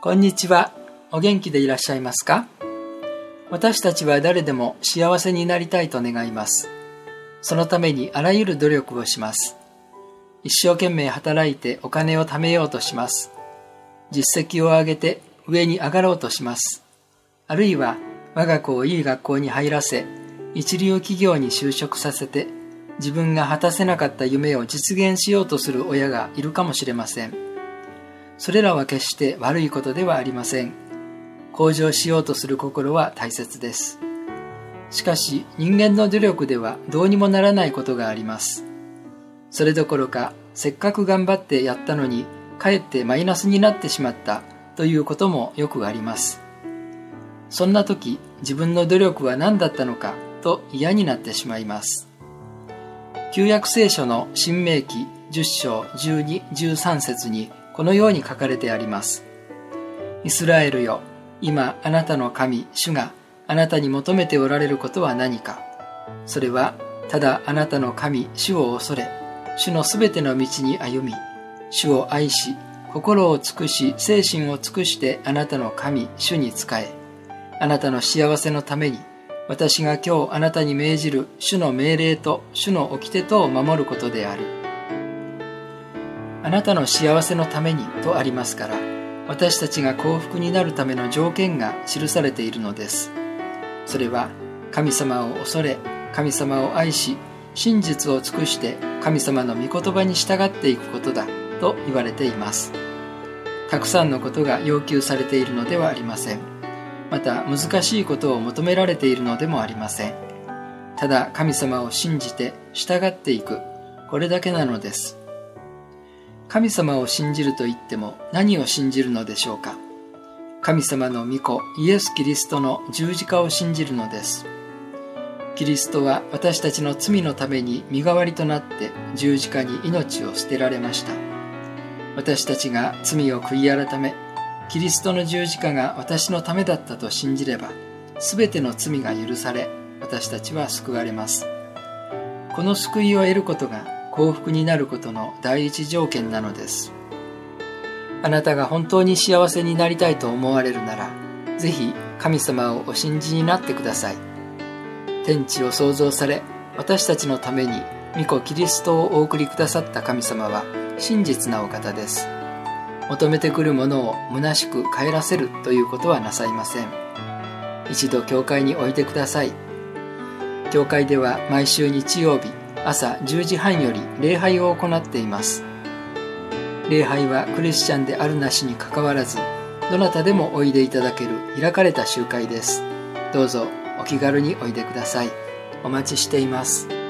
こんにちは。お元気でいらっしゃいますか？私たちは誰でも幸せになりたいと願います。そのためにあらゆる努力をします。一生懸命働いてお金を貯めようとします。実績を上げて上に上がろうとします。あるいは我が子をいい学校に入らせ、一流企業に就職させて、自分が果たせなかった夢を実現しようとする親がいるかもしれません。それらは決して悪いことではありません。向上しようとする心は大切です。しかし人間の努力ではどうにもならないことがあります。それどころか、せっかく頑張ってやったのにかえってマイナスになってしまったということもよくあります。そんな時、自分の努力は何だったのかと嫌になってしまいます。旧約聖書の申命記10章12、13節にこのように書かれてあります。イスラエルよ、今あなたの神、主があなたに求めておられることは何か。それはただあなたの神、主を恐れ、主のすべての道に歩み、主を愛し、心を尽くし、精神を尽くしてあなたの神、主に仕え、あなたの幸せのために、私が今日あなたに命じる主の命令と主の掟とを守ることである。あなたの幸せのためにとありますから、私たちが幸福になるための条件が記されているのです。それは、神様を恐れ、神様を愛し、真実を尽くして神様の御言葉に従っていくことだと言われています。たくさんのことが要求されているのではありません。また難しいことを求められているのでもありません。ただ神様を信じて従っていく、これだけなのです。神様を信じると言っても何を信じるのでしょうか。神様の御子イエス・キリストの十字架を信じるのです。キリストは私たちの罪のために身代わりとなって十字架に命を捨てられました。私たちが罪を悔い改め、キリストの十字架が私のためだったと信じれば、すべての罪が許され、私たちは救われます。この救いを得ることが幸福になることの第一条件なのです。あなたが本当に幸せになりたいと思われるなら、ぜひ神様をお信じになってください。天地を創造され、私たちのために御子キリストをお送りくださった神様は真実なお方です。求めてくるものを虚しく帰らせるということはなさいません。一度教会においでください。教会では毎週日曜日朝10時半より礼拝を行っています。礼拝はクリスチャンであるなしにかかわらず、どなたでもおいでいただける開かれた集会です。どうぞお気軽においでください。お待ちしています。